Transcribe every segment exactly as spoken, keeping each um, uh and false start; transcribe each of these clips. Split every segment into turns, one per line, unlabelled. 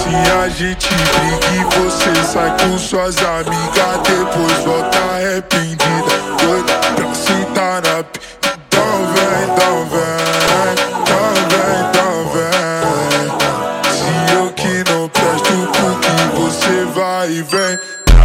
pracinha a gente briga e você sai com suas amigas, depois volta arrependida, doida pra sentar na p... Então vem, então vem, então vem, então vem. Se eu que não presto, por que você vai e vem?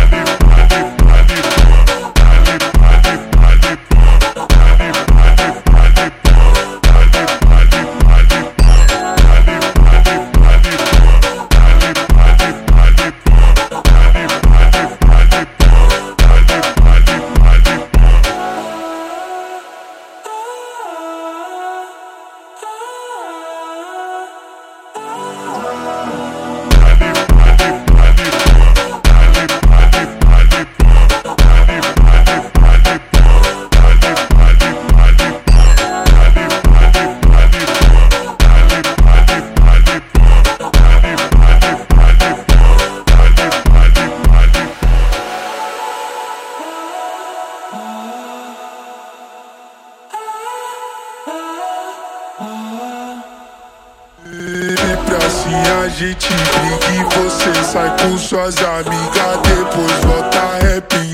E pracinha a gente briga e você sai com suas amigas, depois volta arrependido.